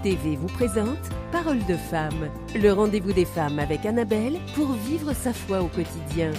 TV vous présente Parole de femme, le rendez-vous des femmes avec Annabelle pour vivre sa foi au quotidien.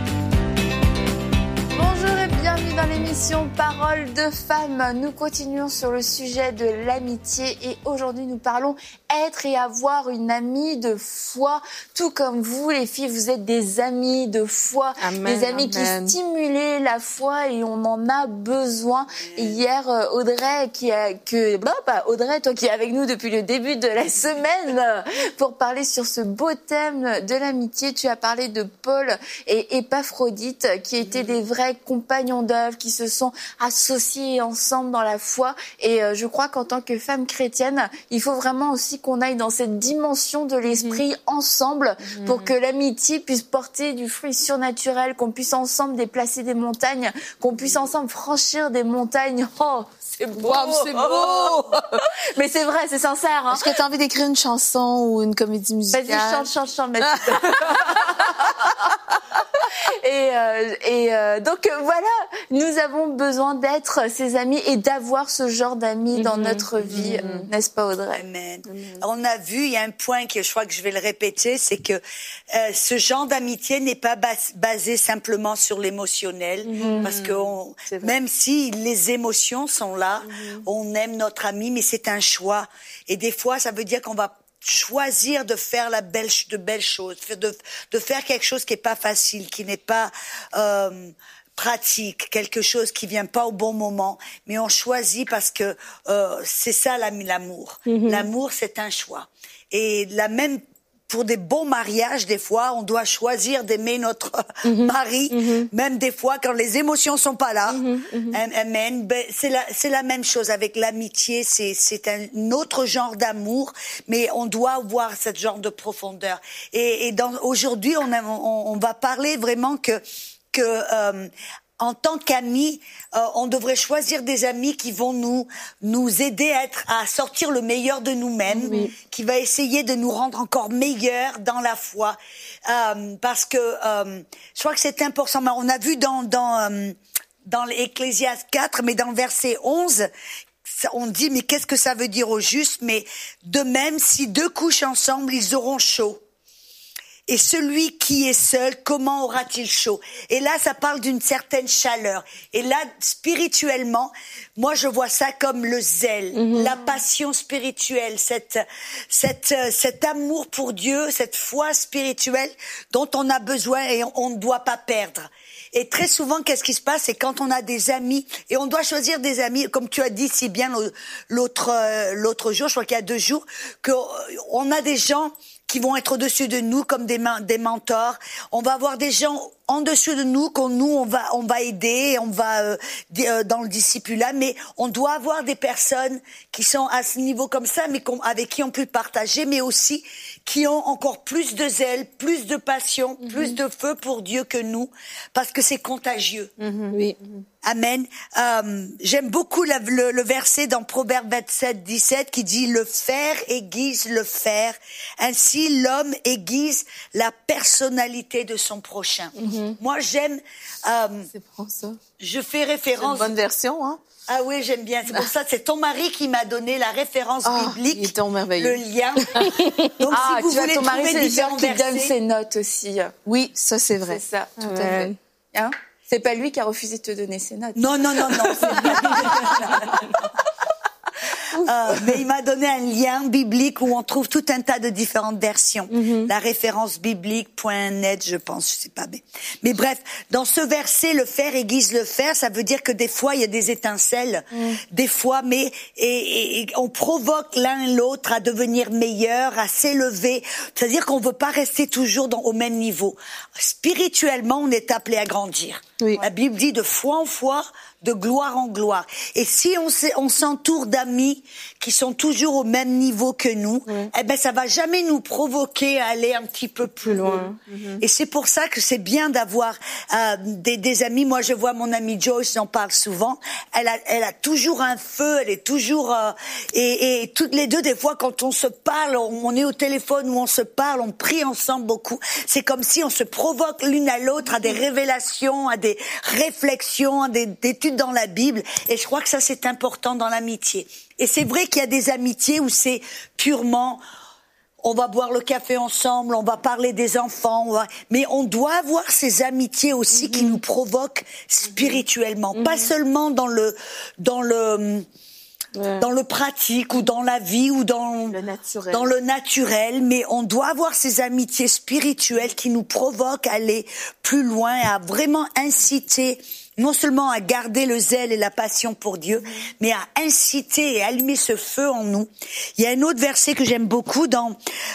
Bonjour et bienvenue dans l'émission Parole de femmes. Nous continuons sur le sujet de l'amitié et aujourd'hui nous parlons être et avoir une amie de foi. Tout comme vous les filles, vous êtes des amies de foi, Amen, des amies amen. qui stimulent la foi et on en a besoin. Et hier, Audrey, Audrey, toi qui es avec nous depuis le début de la semaine pour parler sur ce beau thème de l'amitié, tu as parlé de Paul et Épaphrodite qui étaient des vrais compagnons d'œuvre, qui se sont associés ensemble dans la foi. Et je crois qu'en tant que femme chrétienne, il faut vraiment aussi qu'on aille dans cette dimension de l'esprit ensemble pour que l'amitié puisse porter du fruit surnaturel, qu'on puisse ensemble déplacer des montagnes, qu'on puisse ensemble franchir des montagnes. Oh, c'est beau! Wow, c'est beau! Mais c'est vrai, c'est sincère. Hein? Est-ce que tu as envie d'écrire une chanson ou une comédie musicale? Vas-y, chante, ma petite. Donc voilà, nous avons besoin d'être ses amis et d'avoir ce genre d'amis dans notre vie, n'est-ce pas Audrey? Amen. On a vu, il y a un point que je crois que je vais le répéter, c'est que ce genre d'amitié n'est pas basé simplement sur l'émotionnel, parce que même si les émotions sont là, on aime notre ami, mais c'est un choix. Et des fois, ça veut dire qu'on va choisir de faire de belles choses, de faire quelque chose qui est pas facile, qui n'est pas pratique, quelque chose qui vient pas au bon moment, mais on choisit parce que c'est ça l'amour. L'amour, c'est un choix. Et même pour des bons mariages, des fois, on doit choisir d'aimer notre mari, même des fois quand les émotions sont pas là. Amen. Ben, c'est la même chose avec l'amitié. C'est un autre genre d'amour, mais on doit avoir ce genre de profondeur. Et aujourd'hui, on va parler vraiment que en tant qu'amis, on devrait choisir des amis qui vont nous aider à sortir le meilleur de nous-mêmes, qui va essayer de nous rendre encore meilleurs dans la foi, parce que je crois que c'est important. On a vu dans l'Ecclésiaste 4, mais dans le verset 11, on dit mais qu'est-ce que ça veut dire au juste? Mais de même, si deux couchent ensemble, ils auront chaud. Et celui qui est seul, comment aura-t-il chaud? Et là, ça parle d'une certaine chaleur. Et là, spirituellement, moi, je vois ça comme le zèle, la passion spirituelle, cet amour pour Dieu, cette foi spirituelle dont on a besoin et on ne doit pas perdre. Et très souvent, qu'est-ce qui se passe? C'est quand on a des amis, et on doit choisir des amis, comme tu as dit si bien l'autre jour, je crois qu'il y a 2 jours, qu'on a des gens qui vont être au-dessus de nous comme des mentors. On va avoir des gens en dessous de nous on va aider, on va dans le discipulat, mais on doit avoir des personnes qui sont à ce niveau comme ça, mais avec qui on peut partager, mais aussi qui ont encore plus de zèle, plus de passion, plus de feu pour Dieu que nous, parce que c'est contagieux. Oui. Amen. J'aime beaucoup le verset dans Proverbe 27, 17 qui dit « Le fer aiguise le fer, ainsi l'homme aiguise la personnalité de son prochain. Moi, j'aime... C'est bon, ça. Je fais C'est référence... une bonne version, hein? Ah oui, j'aime bien. C'est pour ça, c'est ton mari qui m'a donné la référence biblique, il est donc merveilleux. le lien. Donc, si vous tu vois, voulez ton mari, trouver c'est le différents qui donne versets... ses notes aussi. Oui, ça c'est vrai. C'est ça, tout à fait. Hein? C'est pas lui qui a refusé de te donner ses notes. Non. Mais il m'a donné un lien biblique où on trouve tout un tas de différentes versions. La référence biblique.net, je pense, je sais pas. Mais bref, dans ce verset, le fer aiguise le fer, ça veut dire que des fois, il y a des étincelles. Des fois, mais et on provoque l'un et l'autre à devenir meilleurs, à s'élever. C'est-à-dire qu'on veut pas rester toujours au même niveau. Spirituellement, on est appelé à grandir. Oui. La Bible dit de foi en foi, de gloire en gloire. Et si on s'entoure d'amis qui sont toujours au même niveau que nous, eh ben ça va jamais nous provoquer à aller un petit peu plus loin. Et c'est pour ça que c'est bien d'avoir des amis. Moi, je vois mon amie Joyce, j'en parle souvent. Elle a toujours un feu, elle est toujours et toutes les deux, des fois, quand on se parle, on est au téléphone ou on se parle, on prie ensemble beaucoup. C'est comme si on se provoque l'une à l'autre à des révélations, à des des réflexions, des études dans la Bible. Et je crois que ça, c'est important dans l'amitié. Et c'est vrai qu'il y a des amitiés où c'est purement... On va boire le café ensemble, on va parler des enfants, mais on doit avoir ces amitiés aussi qui nous provoquent spirituellement, pas seulement dans le pratique ou dans la vie ou dans le naturel, mais on doit avoir ces amitiés spirituelles qui nous provoquent à aller plus loin, à vraiment inciter non seulement à garder le zèle et la passion pour Dieu, mais à inciter et allumer ce feu en nous. Il y a un autre verset que j'aime beaucoup dans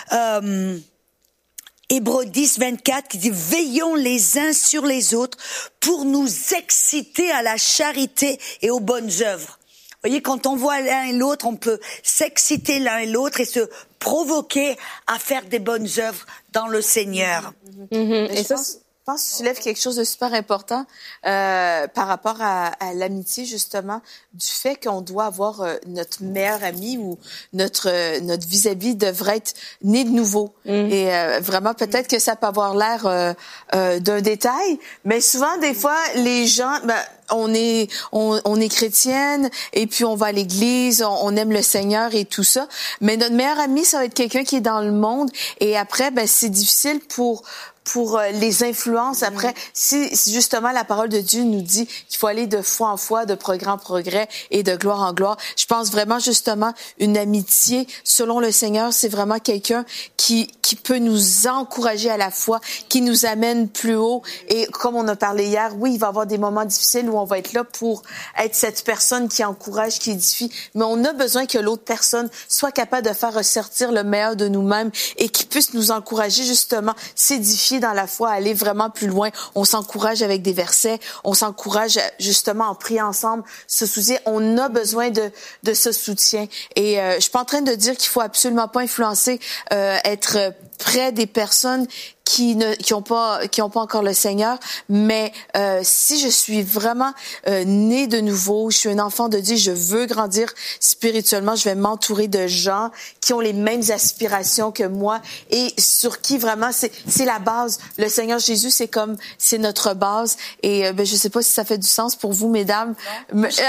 Hébreux 10, 24, qui dit « Veillons les uns sur les autres pour nous exciter à la charité et aux bonnes œuvres. » Vous voyez, quand on voit l'un et l'autre, on peut s'exciter l'un et l'autre et se provoquer à faire des bonnes œuvres dans le Seigneur. Et ça, je pense que tu soulèves quelque chose de super important par rapport à l'amitié, justement, du fait qu'on doit avoir notre meilleur ami ou notre vis-à-vis devrait être né de nouveau. Et vraiment, peut-être que ça peut avoir l'air d'un détail, mais souvent, des fois, les gens... on est chrétienne et puis on va à l'église, on aime le Seigneur et tout ça. Mais notre meilleur ami, ça va être quelqu'un qui est dans le monde. Et après, c'est difficile pour les influences. Après, si justement la parole de Dieu nous dit qu'il faut aller de foi en foi, de progrès en progrès et de gloire en gloire, je pense vraiment justement une amitié selon le Seigneur, c'est vraiment quelqu'un qui peut nous encourager à la foi, qui nous amène plus haut. Et comme on a parlé hier, oui, il va y avoir des moments difficiles où on va être là pour être cette personne qui encourage, qui édifie, mais on a besoin que l'autre personne soit capable de faire ressortir le meilleur de nous-mêmes et qui puisse nous encourager justement, s'édifier dans la foi, aller vraiment plus loin. On s'encourage avec des versets, on s'encourage justement en priant ensemble, se soucier. On a besoin de ce soutien. Et je suis pas en train de dire qu'il faut absolument pas influencer, être près des personnes qui ont pas encore le Seigneur, mais si je suis vraiment née de nouveau, je suis un enfant de Dieu, je veux grandir spirituellement, je vais m'entourer de gens qui ont les mêmes aspirations que moi et sur qui vraiment c'est la base. Le Seigneur Jésus, c'est notre base. Et je sais pas si ça fait du sens pour vous, mesdames. Mais... Tout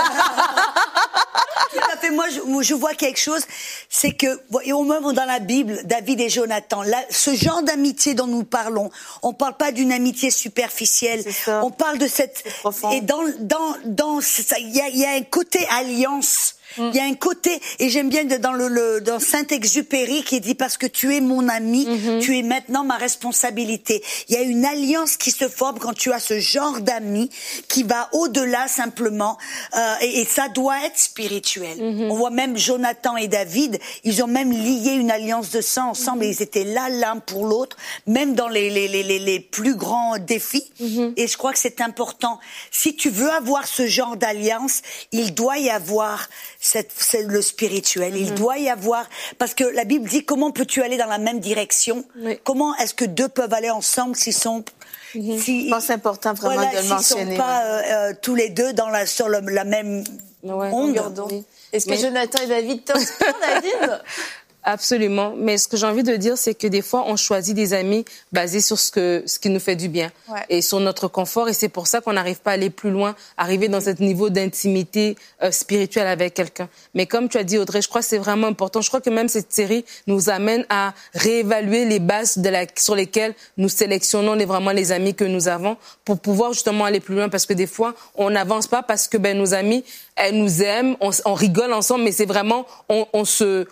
à fait. Moi, je vois quelque chose, c'est que, au même dans la Bible, David et Jonathan, ce genre d'amitié dont nous parlons, on parle pas d'une amitié superficielle, on parle de cette... Et dans ça, il y a un côté alliance. Il y a un côté, et j'aime bien dans Saint-Exupéry qui dit parce que tu es mon ami, tu es maintenant ma responsabilité. Il y a une alliance qui se forme quand tu as ce genre d'amis qui va au-delà simplement, et ça doit être spirituel. On voit même Jonathan et David, ils ont même lié une alliance de sang ensemble et ils étaient là l'un pour l'autre, même dans les plus grands défis. Et je crois que c'est important. Si tu veux avoir ce genre d'alliance, il doit y avoir c'est le spirituel. Il doit y avoir... Parce que la Bible dit, comment peux-tu aller dans la même direction? Comment est-ce que deux peuvent aller ensemble s'ils sont... Je pense que c'est important vraiment de le mentionner. S'ils ne sont pas tous les deux sur la même onde. Est-ce que Jonathan et David t'inspirent, David? Absolument. Mais ce que j'ai envie de dire, c'est que des fois, on choisit des amis basés sur ce qui nous fait du bien et sur notre confort. Et c'est pour ça qu'on n'arrive pas à aller plus loin, arriver dans ce niveau d'intimité spirituelle avec quelqu'un. Mais comme tu as dit, Audrey, je crois que c'est vraiment important. Je crois que même cette série nous amène à réévaluer les bases sur lesquelles nous sélectionnons vraiment les amis que nous avons pour pouvoir justement aller plus loin. Parce que des fois, on n'avance pas parce que nos amis, elles nous aiment, on rigole ensemble, mais c'est vraiment, on se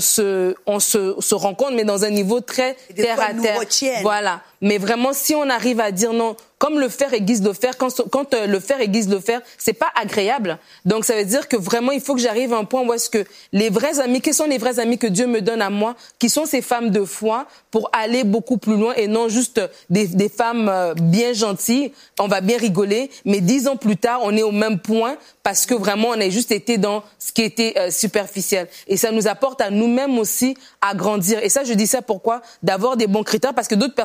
rencontre, mais dans un niveau très terre à terre. Voilà. Mais vraiment, si on arrive à dire non, comme le faire aiguise le fer, quand le fer aiguise le fer, c'est pas agréable. Donc, ça veut dire que vraiment, il faut que j'arrive à un point où est-ce que les vrais amis, quels sont les vrais amis que Dieu me donne à moi, qui sont ces femmes de foi, pour aller beaucoup plus loin et non juste des femmes bien gentilles, on va bien rigoler, mais 10 ans plus tard, on est au même point parce que vraiment, on a juste été dans ce qui était superficiel. Et ça nous apporte à nous-mêmes aussi à grandir. Et ça, je dis ça pourquoi? D'avoir des bons critères, parce que d'autres personnes vont se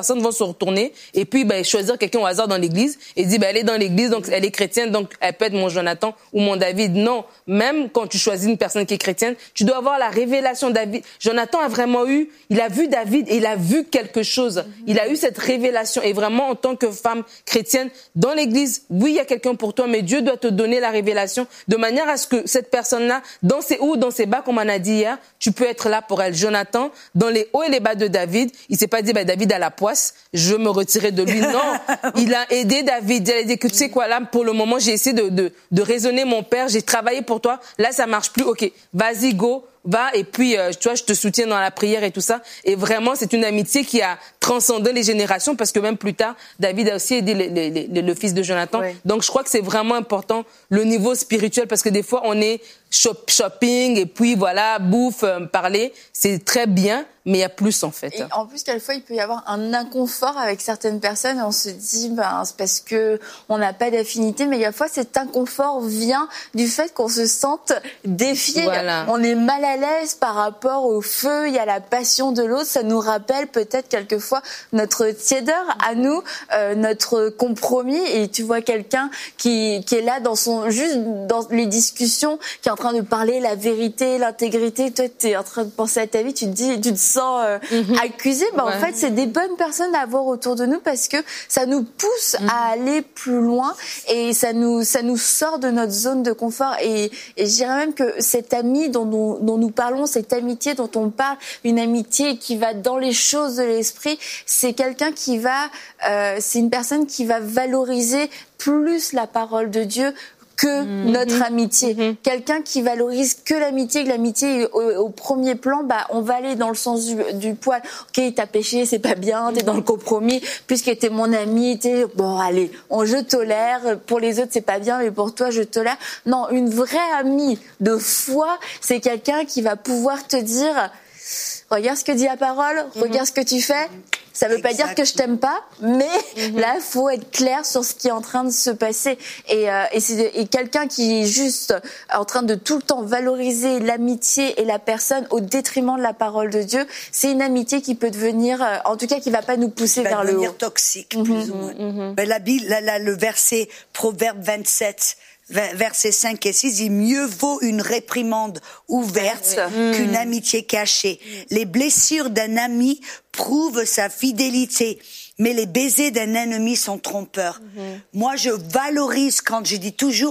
retourner et puis choisir quelqu'un au hasard dans l'église et dire elle est dans l'église donc elle est chrétienne donc elle peut être mon Jonathan ou mon David. Non, même quand tu choisis une personne qui est chrétienne, tu dois avoir la révélation. David, Jonathan a vraiment il a vu David et il a vu quelque chose. Il a eu cette révélation et vraiment en tant que femme chrétienne dans l'église, oui, il y a quelqu'un pour toi, mais Dieu doit te donner la révélation de manière à ce que cette personne-là, dans ses hauts, dans ses bas, comme on a dit hier, tu peux être là pour elle. Jonathan, dans les hauts et les bas de David, il s'est pas dit, David a la poisse, je me retirer de lui. Non, il a aidé David. Il a dit que tu sais quoi, là, pour le moment, j'ai essayé de raisonner mon père, j'ai travaillé pour toi, là, ça marche plus, ok, vas-y, go. Va et puis tu vois je te soutiens dans la prière et tout ça et vraiment c'est une amitié qui a transcendé les générations parce que même plus tard David a aussi aidé le fils de Jonathan. Oui. Donc je crois que c'est vraiment important le niveau spirituel parce que des fois on est shopping et puis voilà bouffe parler c'est très bien mais il y a plus en fait. Et en plus quelquefois il peut y avoir un inconfort avec certaines personnes et on se dit c'est parce que on n'a pas d'affinité mais quelquefois cet inconfort vient du fait qu'on se sente défié. Voilà. On est mal à l'aise par rapport au feu, il y a la passion de l'autre, ça nous rappelle peut-être quelquefois notre tiédeur à nous, notre compromis et tu vois quelqu'un qui est là juste dans les discussions, qui est en train de parler la vérité, l'intégrité, toi tu es en train de penser à ta vie, tu te sens accusé, en fait c'est des bonnes personnes à avoir autour de nous parce que ça nous pousse à aller plus loin et ça nous sort de notre zone de confort et je dirais même que cet ami dont nous parlons, cette amitié dont on parle, une amitié qui va dans les choses de l'esprit, c'est quelqu'un c'est une personne qui va valoriser plus la parole de Dieu que notre amitié. Quelqu'un qui valorise que l'amitié est au premier plan, on va aller dans le sens du poil. Ok, t'as péché, c'est pas bien, t'es dans le compromis, puisque t'es mon ami, allez, je tolère, pour les autres c'est pas bien, mais pour toi je tolère. Non, une vraie amie de foi, c'est quelqu'un qui va pouvoir te dire, regarde ce que dit la parole, regarde ce que tu fais. Ça veut pas dire que je t'aime pas, mais là, il faut être clair sur ce qui est en train de se passer. Et quelqu'un qui est juste en train de tout le temps valoriser l'amitié et la personne au détriment de la parole de Dieu, c'est une amitié qui peut devenir, en tout cas, qui va pas nous pousser vers le haut. Devenir toxique, plus ou moins. Le verset Proverbe 27, versets 5 et 6, dit mieux vaut une réprimande ouverte qu'une amitié cachée. Les blessures d'un ami prouvent sa fidélité, mais les baisers d'un ennemi sont trompeurs. Moi, je valorise quand je dis toujours,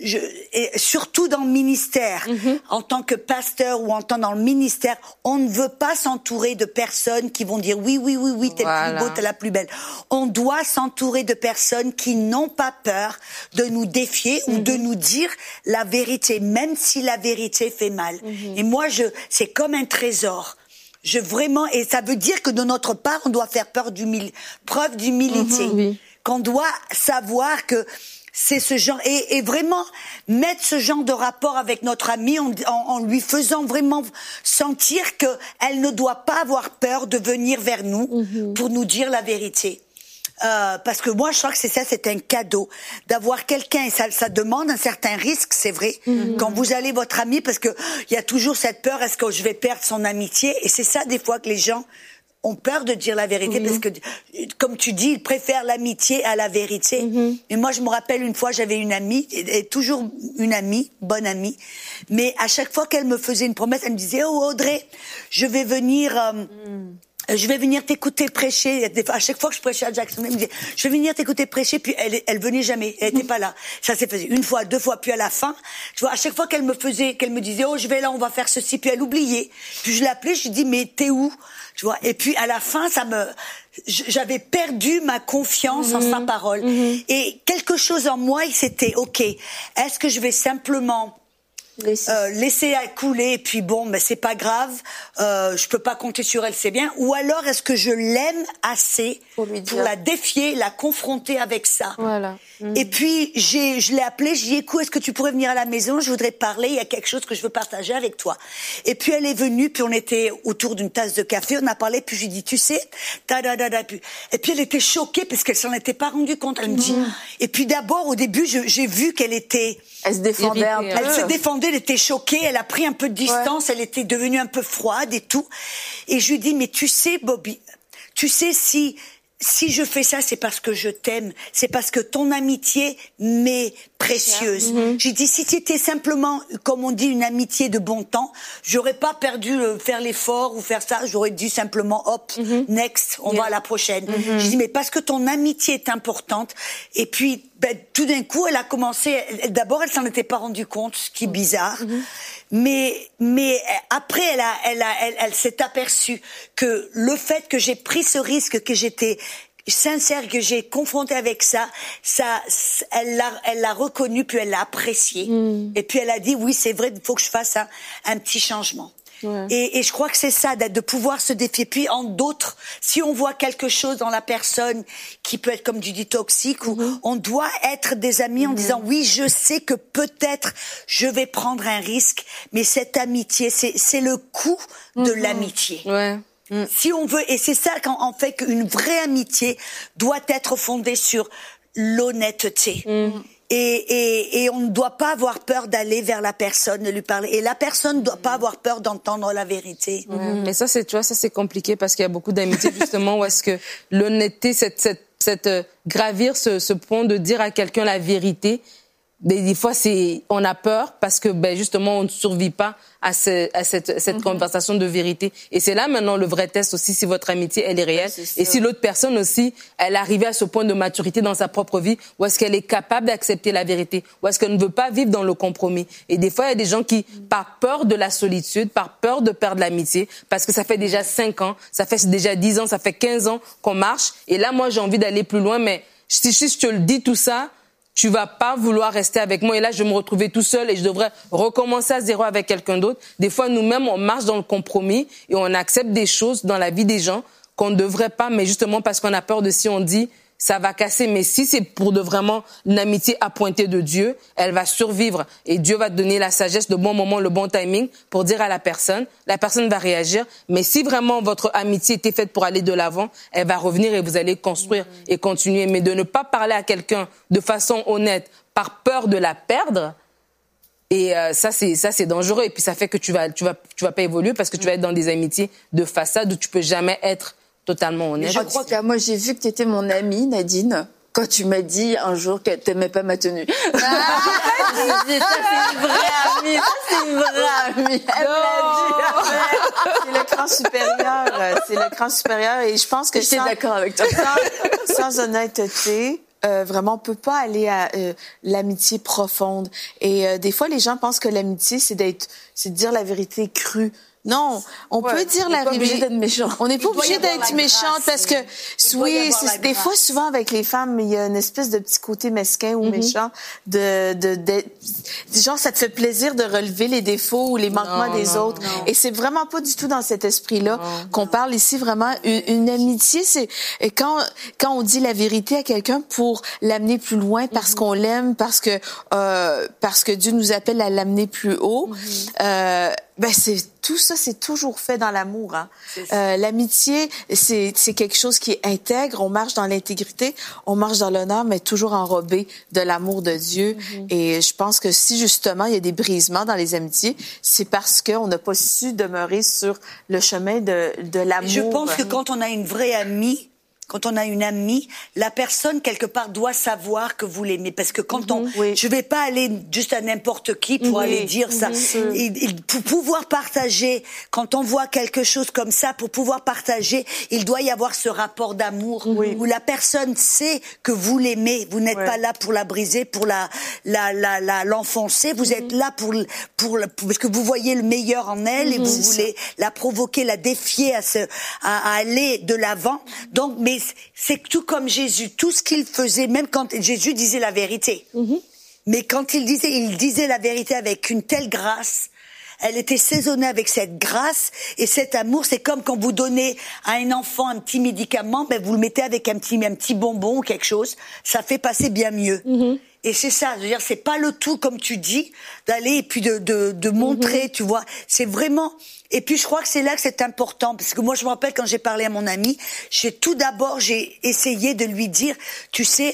et surtout dans le ministère, en tant que pasteur ou dans le ministère, on ne veut pas s'entourer de personnes qui vont dire oui, t'es le plus beau, t'es la plus belle. On doit s'entourer de personnes qui n'ont pas peur de nous défier ou de nous dire la vérité, même si la vérité fait mal. Et moi, c'est comme un trésor. Et ça veut dire que de notre part, on doit faire preuve d'humilité. Qu'on doit savoir que c'est ce genre, et vraiment mettre ce genre de rapport avec notre amie en lui faisant vraiment sentir qu'elle ne doit pas avoir peur de venir vers nous pour nous dire la vérité. Parce que moi, je crois que c'est un cadeau d'avoir quelqu'un, et ça demande un certain risque, c'est vrai, quand vous allez votre ami, parce que il y a toujours cette peur, est-ce que je vais perdre son amitié? Et c'est ça, des fois, que les gens ont peur de dire la vérité, parce que, comme tu dis, ils préfèrent l'amitié à la vérité. Et moi, je me rappelle une fois, j'avais une amie, et toujours une amie, bonne amie, mais à chaque fois qu'elle me faisait une promesse, elle me disait, oh Audrey, je vais venir t'écouter prêcher. À chaque fois que je prêchais à Jackson, elle me disait, je vais venir t'écouter prêcher, puis elle venait jamais. Elle était pas là. Ça s'est fait une fois, deux fois, puis à la fin, tu vois, à chaque fois qu'elle me disait, oh, je vais là, on va faire ceci, puis elle oubliait. Puis je l'appelais, je lui dis, mais t'es où? Tu vois. Et puis à la fin, j'avais perdu ma confiance en sa parole. Et quelque chose en moi, c'était, ok, est-ce que je vais simplement laisser couler et puis mais c'est pas grave, je peux pas compter sur elle, c'est bien, ou alors est-ce que je l'aime assez pour la défier, la confronter avec ça. Et puis je l'ai appelée, je lui ai dit, écoute, est-ce que tu pourrais venir à la maison, je voudrais parler, il y a quelque chose que je veux partager avec toi. Et puis elle est venue, puis on était autour d'une tasse de café, on a parlé, puis je lui ai dit, tu sais, et puis elle était choquée parce qu'elle s'en était pas rendue compte, elle me dit. Et puis d'abord, au début, j'ai vu qu'elle se défendait un peu. Elle se défendait, elle était choquée, elle a pris un peu de distance, elle était devenue un peu froide et tout. Et je lui dis, mais tu sais, Bobby, si si je fais ça, c'est parce que je t'aime, c'est parce que ton amitié m'est précieuse. J'ai dit, si c'était simplement, comme on dit, une amitié de bon temps, j'aurais pas perdu faire l'effort ou faire ça, j'aurais dit simplement, hop, next, on va à la prochaine. J'ai dit, mais parce que ton amitié est importante, et puis, tout d'un coup, elle a commencé, d'abord, elle s'en était pas rendue compte, ce qui est bizarre, mais après, elle s'est aperçue que le fait que j'ai pris ce risque, que j'étais sincère, que j'ai confronté avec ça, elle l'a reconnu, puis elle l'a apprécié. Et puis elle a dit, oui, c'est vrai, il faut que je fasse un petit changement. Ouais. Et je crois que c'est ça, de pouvoir se défier. Puis en d'autres, si on voit quelque chose dans la personne qui peut être, comme tu dis, toxique, ou on doit être des amis en disant, oui, je sais que peut-être je vais prendre un risque, mais cette amitié, c'est le coût de l'amitié. Ouais. Si on veut, et c'est ça qu'en fait qu'une vraie amitié doit être fondée sur l'honnêteté. Et on ne doit pas avoir peur d'aller vers la personne, de lui parler. Et la personne ne doit pas avoir peur d'entendre la vérité. Mais ça, tu vois, c'est compliqué parce qu'il y a beaucoup d'amitiés justement où est-ce que l'honnêteté, cette gravir ce pont de dire à quelqu'un la vérité, des fois on a peur parce que justement on ne survit pas à cette conversation de vérité. Et c'est là maintenant le vrai test aussi, si votre amitié elle est réelle, et si l'autre personne aussi elle est arrivée à ce point de maturité dans sa propre vie où est-ce qu'elle est capable d'accepter la vérité, ou est-ce qu'elle ne veut pas vivre dans le compromis. Et des fois il y a des gens qui, par peur de la solitude, par peur de perdre l'amitié, parce que ça fait déjà 5 ans, ça fait déjà 10 ans, ça fait 15 ans qu'on marche, et là moi j'ai envie d'aller plus loin, mais si je te le dis tout ça, tu vas pas vouloir rester avec moi, et là je vais me retrouver tout seul et je devrais recommencer à zéro avec quelqu'un d'autre. Des fois nous-mêmes on marche dans le compromis et on accepte des choses dans la vie des gens qu'on ne devrait pas, mais justement parce qu'on a peur de, si on dit ça va casser. Mais si c'est pour de vraiment une amitié appointée de Dieu, elle va survivre et Dieu va te donner la sagesse, le bon moment, le bon timing pour dire à la personne va réagir. Mais si vraiment votre amitié était faite pour aller de l'avant, elle va revenir et vous allez construire et continuer. Mais de ne pas parler à quelqu'un de façon honnête par peur de la perdre, et ça c'est dangereux, et puis ça fait que tu vas pas évoluer parce que tu vas être dans des amitiés de façade où tu peux jamais être totalement honnête. Je crois que moi j'ai vu que tu étais mon amie, Nadine, quand tu m'as dit un jour qu'elle t'aimait pas ma tenue. J'ai dit, ça c'est une vraie amie, Elle me l'a dit. C'est le cran supérieur, et je pense que j'étais d'accord avec toi. Sans honnêteté, vraiment, on peut pas aller à l'amitié profonde. Et des fois, les gens pensent que l'amitié, c'est de dire la vérité crue. Non, on peut dire la vérité. On n'est pas obligé d'être méchante parce que, oui, des fois, souvent avec les femmes, il y a une espèce de petit côté mesquin ou méchant genre, ça te fait plaisir de relever les défauts ou les manquements des autres. Non. Et c'est vraiment pas du tout dans cet esprit-là qu'on parle ici. Vraiment, une amitié, c'est quand on dit la vérité à quelqu'un pour l'amener plus loin parce qu'on l'aime, parce que Dieu nous appelle à l'amener plus haut. Tout ça, c'est toujours fait dans l'amour. Hein. L'amitié, c'est quelque chose qui est intègre. On marche dans l'intégrité, on marche dans l'honneur, mais toujours enrobé de l'amour de Dieu. Et je pense que si justement il y a des brisements dans les amitiés, c'est parce qu'on n'a pas su demeurer sur le chemin de l'amour. Je pense que quand on a une vraie amie, quand on a une amie, la personne, quelque part, doit savoir que vous l'aimez. Parce que quand je vais pas aller juste à n'importe qui pour aller dire ça. Pour pouvoir partager, quand on voit quelque chose comme ça, pour pouvoir partager, il doit y avoir ce rapport d'amour où la personne sait que vous l'aimez. Vous n'êtes pas là pour la briser, pour l'enfoncer. Vous êtes là parce que vous voyez le meilleur en elle et vous voulez la provoquer, la défier à aller de l'avant. Donc, mais c'est tout comme Jésus, tout ce qu'il faisait, même quand Jésus disait la vérité. Mais quand il disait la vérité avec une telle grâce, elle était saisonnée avec cette grâce et cet amour. C'est comme quand vous donnez à un enfant un petit médicament, vous le mettez avec un petit bonbon ou quelque chose, ça fait passer bien mieux. Et c'est ça, je veux dire, c'est pas le tout comme tu dis, d'aller et puis de montrer, tu vois. C'est vraiment. Et puis je crois que c'est là que c'est important, parce que moi je me rappelle quand j'ai parlé à mon ami, j'ai essayé de lui dire, tu sais,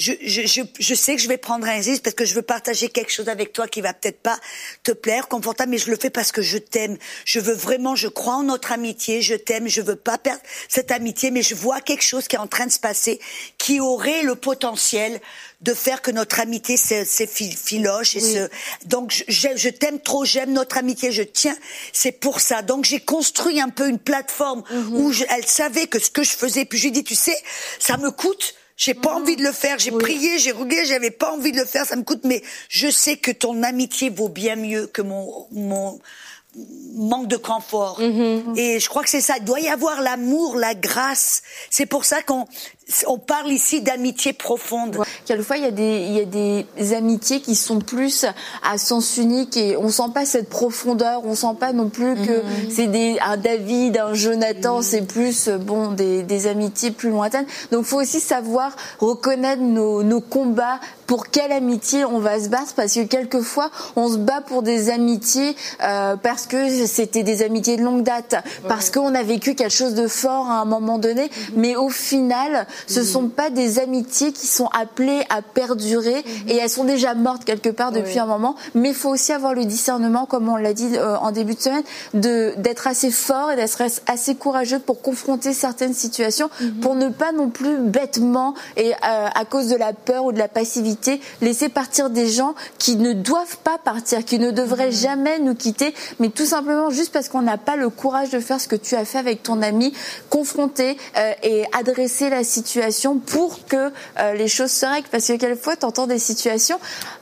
je sais que je vais prendre un risque parce que je veux partager quelque chose avec toi qui va peut-être pas te plaire, confortable, mais je le fais parce que je t'aime. Je veux vraiment, je crois en notre amitié, je t'aime, je veux pas perdre cette amitié, mais je vois quelque chose qui est en train de se passer, qui aurait le potentiel de faire que notre amitié s'effiloche. Donc, je t'aime trop, j'aime notre amitié, je tiens. C'est pour ça. Donc, j'ai construit un peu une plateforme où elle savait que ce que je faisais. Puis, je lui ai dit, tu sais, ça me coûte. J'ai pas envie de le faire. J'ai prié, j'ai rugué, j'avais pas envie de le faire. Ça me coûte. Mais je sais que ton amitié vaut bien mieux que mon manque de confort. Et je crois que c'est ça. Il doit y avoir l'amour, la grâce. C'est pour ça qu'on parle ici d'amitié profonde. Quelquefois, il y a des amitiés qui sont plus à sens unique et on sent pas cette profondeur, on sent pas non plus que c'est un David, un Jonathan, c'est plus des amitiés plus lointaines. Donc, il faut aussi savoir reconnaître nos combats, pour quelle amitié on va se battre, parce que quelquefois, on se bat pour des amitiés parce que c'était des amitiés de longue date, parce qu'on a vécu quelque chose de fort à un moment donné, mais au final, ce sont pas des amitiés qui sont appelées à perdurer et elles sont déjà mortes quelque part depuis un moment. Mais il faut aussi avoir le discernement, comme on l'a dit en début de semaine, d'être assez fort et d'être assez courageux pour confronter certaines situations, pour ne pas non plus bêtement et à cause de la peur ou de la passivité laisser partir des gens qui ne doivent pas partir, qui ne devraient jamais nous quitter, mais tout simplement juste parce qu'on n'a pas le courage de faire ce que tu as fait avec ton ami, confronter et adresser la situation pour que les choses se règlent. Parce que quelquefois, tu entends des situations,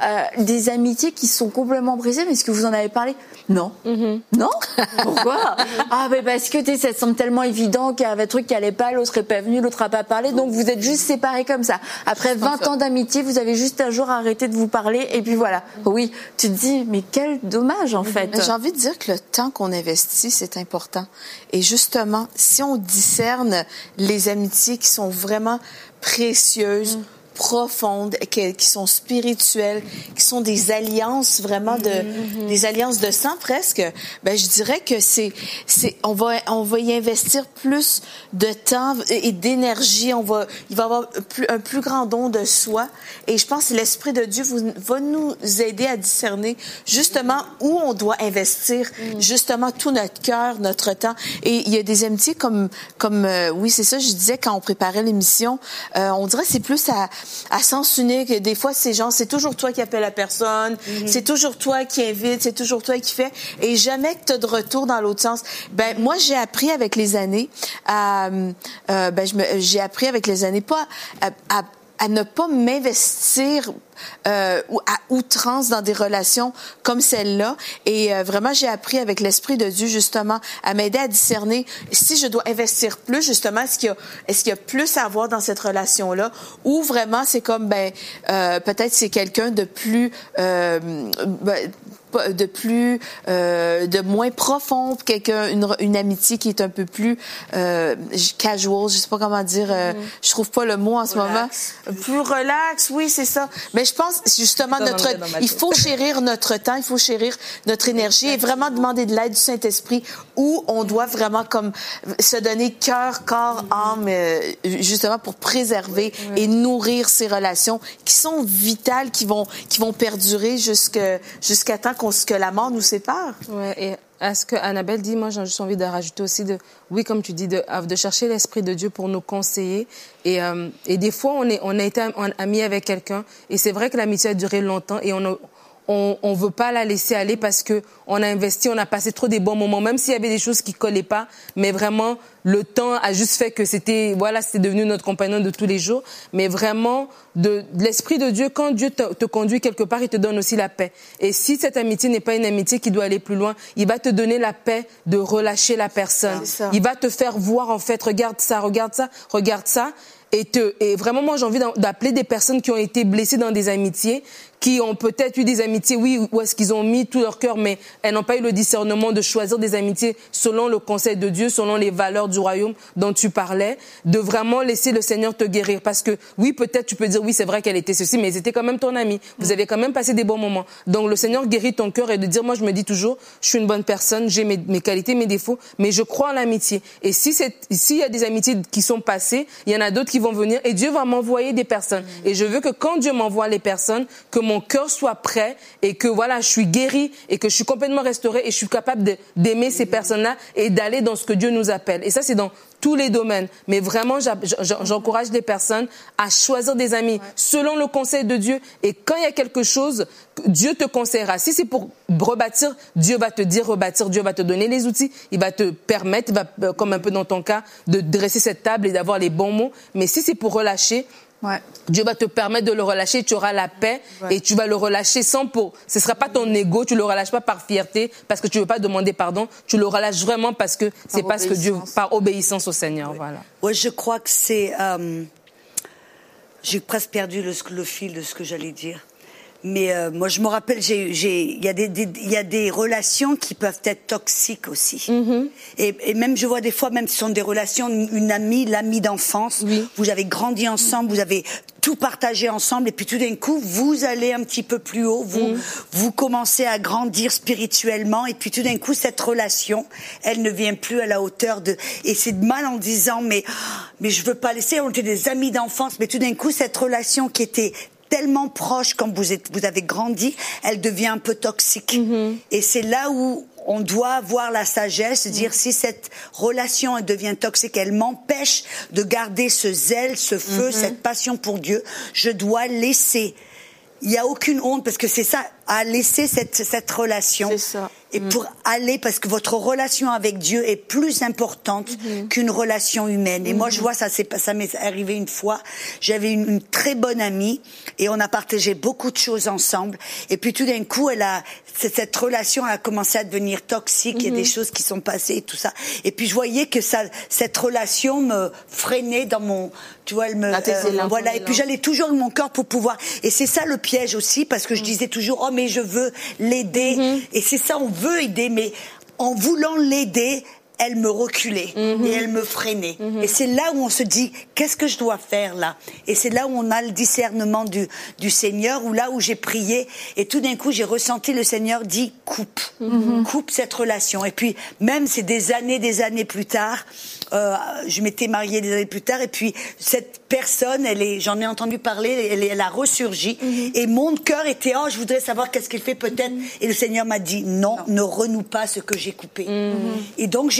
des amitiés qui sont complètement brisées, mais est-ce que vous en avez parlé? Non. Non? Pourquoi? Mais parce que ça semble tellement évident qu'il y avait un truc qui allait pas, l'autre est pas venu, l'autre a pas parlé, donc vous êtes juste séparés comme ça. Après 20 ans d'amitié, vous avez juste un jour arrêté de vous parler et puis voilà. Oui, tu te dis, mais quel dommage en fait. J'ai envie de dire que le temps qu'on investit, c'est important. Et justement, si on discerne les amitiés qui sont vraiment précieuses, profondes, qui sont spirituelles, qui sont des alliances vraiment des alliances de sang presque, je dirais que on va y investir plus de temps et d'énergie, il va y avoir un plus grand don de soi, et je pense que l'Esprit de Dieu va nous aider à discerner justement où on doit investir justement tout notre cœur, notre temps. Et il y a des amitiés comme oui, c'est ça, je disais quand on préparait l'émission, on dirait que c'est plus à sens unique. Des fois, c'est toujours toi qui appelle la personne, c'est toujours toi qui invite, c'est toujours toi qui fais, et jamais que tu as de retour dans l'autre sens. Moi, j'ai appris avec les années j'ai appris avec les années pas à ne pas m'investir ou à outrance dans des relations comme celle-là. Et vraiment, j'ai appris avec l'Esprit de Dieu, justement, à m'aider à discerner si je dois investir plus, justement, est-ce qu'il y a plus à avoir dans cette relation-là, ou vraiment c'est comme, peut-être c'est quelqu'un de plus... de moins profond, une amitié qui est un peu plus casual, je sais pas comment dire, je trouve pas le mot en ce moment. Plus relax, oui, c'est ça. Mais je pense justement il faut chérir notre temps, il faut chérir notre énergie et vraiment demander de l'aide du Saint-Esprit, où on doit vraiment comme se donner cœur, corps, âme, justement pour préserver et nourrir ces relations qui sont vitales, qui vont perdurer jusqu'à temps que la mort nous sépare. Ouais, et à ce que Annabelle dit, moi j'ai juste envie de rajouter aussi oui, comme tu dis, de chercher l'Esprit de Dieu pour nous conseiller. Et des fois, on a été amis avec quelqu'un, et c'est vrai que l'amitié a duré longtemps, et on veut pas la laisser aller parce que on a investi, on a passé trop des bons moments, même s'il y avait des choses qui collaient pas, mais vraiment le temps a juste fait que c'était devenu notre compagnon de tous les jours. Mais vraiment de l'Esprit de Dieu, quand Dieu te conduit quelque part, il te donne aussi la paix. Et si cette amitié n'est pas une amitié qui doit aller plus loin, il va te donner la paix de relâcher la personne. Il va te faire voir en fait, regarde ça. Et vraiment, moi, j'ai envie d'appeler des personnes qui ont été blessées dans des amitiés, qui ont peut-être eu des amitiés, oui, où est-ce qu'ils ont mis tout leur cœur, mais elles n'ont pas eu le discernement de choisir des amitiés selon le conseil de Dieu, selon les valeurs du royaume dont tu parlais, de vraiment laisser le Seigneur te guérir. Parce que oui, peut-être tu peux dire, oui, c'est vrai qu'elle était ceci, mais c'était quand même ton amie. Vous avez quand même passé des bons moments. Donc le Seigneur guérit ton cœur et de dire, moi je me dis toujours, je suis une bonne personne, j'ai mes qualités, mes défauts, mais je crois en l'amitié. Et s'il y a des amitiés qui sont passées, il y en a d'autres qui vont venir et Dieu va m'envoyer des personnes. Et je veux que quand Dieu m'envoie les personnes, que mon cœur soit prêt et que voilà, je suis guérie et que je suis complètement restaurée et je suis capable d'aimer ces personnes-là et d'aller dans ce que Dieu nous appelle. Et ça, c'est dans tous les domaines. Mais vraiment, j'encourage les personnes à choisir des amis selon le conseil de Dieu. Et quand il y a quelque chose, Dieu te conseillera. Si c'est pour rebâtir, Dieu va te dire rebâtir. Dieu va te donner les outils. Il va te permettre, comme un peu dans ton cas, de dresser cette table et d'avoir les bons mots. Mais si c'est pour relâcher, Dieu va te permettre de le relâcher, tu auras la paix et tu vas le relâcher ce sera pas ton ego, tu le relâches pas par fierté parce que tu veux pas demander pardon, tu le relâches vraiment parce que c'est parce que Dieu, par obéissance au Seigneur, voilà. Ouais, je crois que c'est, j'ai presque perdu le fil de ce que j'allais dire. Mais moi, je me rappelle, il y a des relations qui peuvent être toxiques aussi. Mm-hmm. Et même, je vois des fois, même si ce sont des relations, l'amie d'enfance, vous avez grandi ensemble, vous avez tout partagé ensemble, et puis tout d'un coup, vous allez un petit peu plus haut, vous commencez à grandir spirituellement, et puis tout d'un coup, cette relation, elle ne vient plus à la hauteur et c'est mal en disant, mais je veux pas laisser, on était des amis d'enfance, mais tout d'un coup, cette relation qui était tellement proche quand vous avez grandi, elle devient un peu toxique. Mm-hmm. Et c'est là où on doit avoir la sagesse, dire si cette relation elle devient toxique, elle m'empêche de garder ce zèle, ce feu, cette passion pour Dieu, je dois laisser. Il n'y a aucune honte parce que c'est ça, à laisser cette relation. C'est ça. Et pour aller, parce que votre relation avec Dieu est plus importante qu'une relation humaine. Et moi, je vois, ça m'est arrivé une fois. J'avais une très bonne amie et on a partagé beaucoup de choses ensemble. Et puis tout d'un coup, cette relation a commencé à devenir toxique. Il y a des choses qui sont passées et tout ça. Et puis je voyais que cette relation me freinait dans mon, tu vois, elle me, voilà. Et puis j'allais toujours dans mon cœur pour pouvoir. Et c'est ça le piège aussi, parce que je disais toujours, oh mais je veux l'aider. Et c'est ça, on veut aider, mais en voulant l'aider, elle me reculait et elle me freinait. Et c'est là où on se dit, qu'est-ce que je dois faire là? Et c'est là où on a le discernement du Seigneur, ou là où j'ai prié, et tout d'un coup j'ai ressenti le Seigneur dit, coupe cette relation. Et puis même c'est des années plus tard, je m'étais mariée des années plus tard, et puis cette personne, j'en ai entendu parler, elle a ressurgi, et mon cœur était, je voudrais savoir qu'est-ce qu'il fait peut-être, et le Seigneur m'a dit, non, ne renoue pas ce que j'ai coupé. Et donc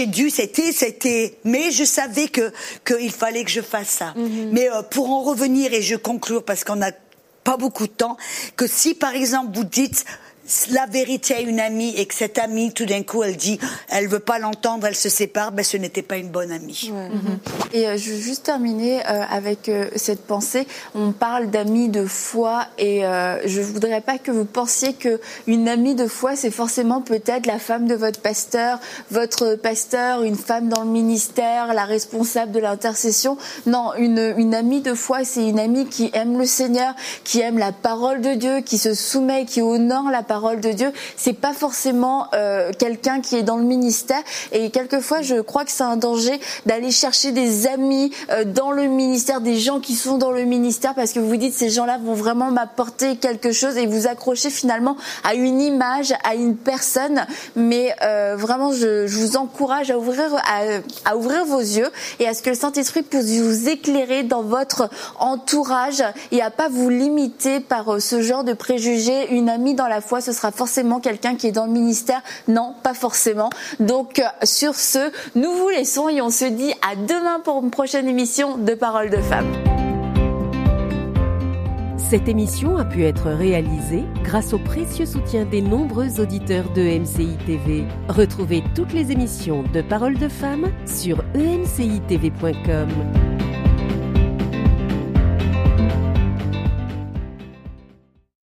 mais je savais qu'il fallait que je fasse ça. Mais pour en revenir, et je conclure parce qu'on n'a pas beaucoup de temps, que si par exemple vous dites la vérité à une amie et que cette amie tout d'un coup elle dit elle veut pas l'entendre, elle se sépare, ce n'était pas une bonne amie. Et je veux juste terminer avec cette pensée. On parle d'amis de foi, et je voudrais pas que vous pensiez que une amie de foi c'est forcément peut-être la femme de votre pasteur, une femme dans le ministère, la responsable de l'intercession. Non, une amie de foi c'est une amie qui aime le Seigneur, qui aime la parole de Dieu, qui se soumet, qui honore la parole de Dieu. C'est pas forcément quelqu'un qui est dans le ministère, et quelquefois je crois que c'est un danger d'aller chercher des amis dans le ministère, des gens qui sont dans le ministère, parce que vous vous dites ces gens-là vont vraiment m'apporter quelque chose, et vous accrochez finalement à une image, à une personne. Mais vraiment je vous encourage à ouvrir vos yeux et à ce que le Saint-Esprit puisse vous éclairer dans votre entourage, et à pas vous limiter par ce genre de préjugés. Une amie dans la foi, ce sera forcément quelqu'un qui est dans le ministère? Non, pas forcément. Donc sur ce, nous vous laissons et on se dit à demain pour une prochaine émission de Paroles de Femmes. Cette émission a pu être réalisée grâce au précieux soutien des nombreux auditeurs de MCI TV. Retrouvez toutes les émissions de Paroles de Femmes sur emcitv.com.